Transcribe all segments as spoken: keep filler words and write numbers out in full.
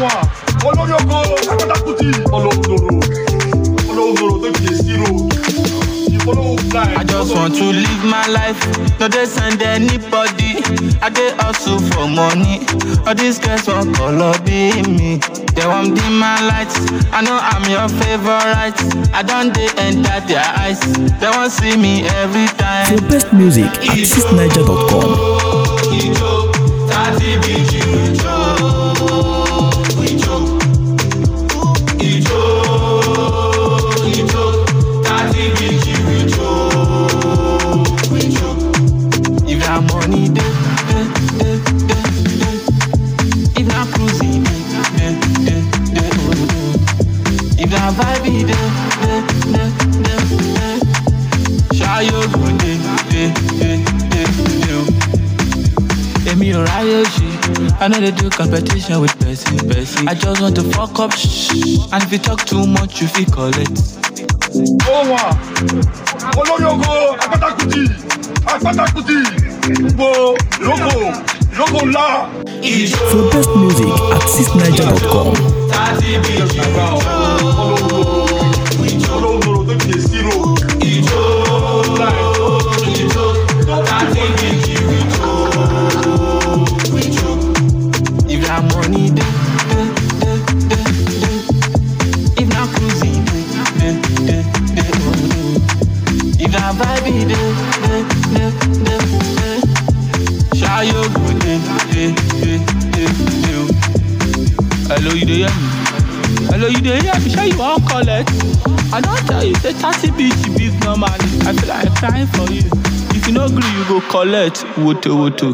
one. Olórí oko, Akatakuti. Follow Zoro. Follow Zoro, don't be a zero. You follow blind. I just want to live my life. No dey send anybody. I dey hustle for money. All these girls want color be me. They want dim my lights. I know I'm your favorite. I don't dey enter their eyes. They want see me every time. For best music, artist niger dot com. Ijo, thirty B G, Ijo, Ijo, Ijo, Ijo, thirty B G, Ijo, Ijo. If that money dey, dey, dey, dey, dey. If that cruising dey, dey, dey, dey, oh, oh. If that vibe dey, dey, dey, dey, dey. Shy you go dey, dey, dey, dey, dey, oh. Emi ò ráyè ṣe, I know they do competition with person, person. I just want to fuck up, shh. And if you talk too much, you feel collect. Oh one. Olórí oko, Akatakuti. Akatakuti. Gbogbo lóko, lóko ńlá. For best music, artist niger dot com. thirty B G, Follow Zoro, don't be a zero. Ijo, Ijo, thirty B G, Ijo. If that money dey, dey, dey, dey, dey. If that cruising dey, dey, dey, dey, oh, oh. If that vibe dey, dey, dey, dey, dey. Shy you go dey, dey, dey, dey, dey, oh. Hello, you dey hear me? Hello, you dey hear me? Sure you wan collect? I don tell you say thirty B G big normally. I feel like crying for you. If you no gree, you go collect. Woto woto.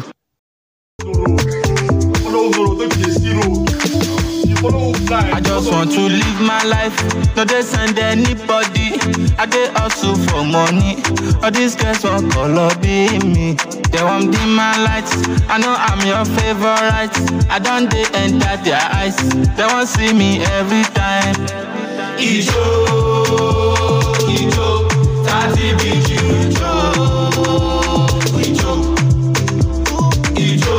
Follow Zoro, don't be a zero. You follow blind. I just want to live my life. No dey send anybody. I dey hustle for money. All these girls want color be me. They want dim my lights. I know I'm your favorite. I don't dey enter their eyes. They want see me every time. Ijo, Ijo, thirty B G, Ijo, Ijo, Ijo,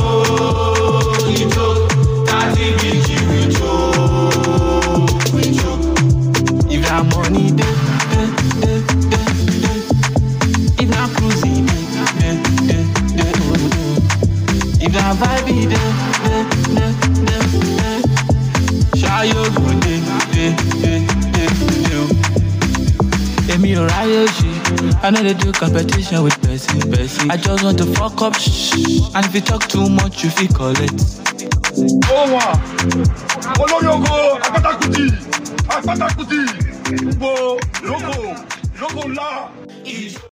Ijo, thirty B G, Ijo, Ijo. If that money dey, dey, dey, dey, dey. If that cruising dey, dey, dey, dey, oh, oh. If that vibe dey, dey, dey, dey, dey. Shy you go dey, dey, dey, dey, dey, oh. Emi ò ráyè ṣe, I know they do competition with person, person. I just want to fuck up, shh. And if you talk too much, you feel collect. Oh one. Olórí oko, Akatakuti. Akatakuti. Gbogbo lóko, lóko ńlá.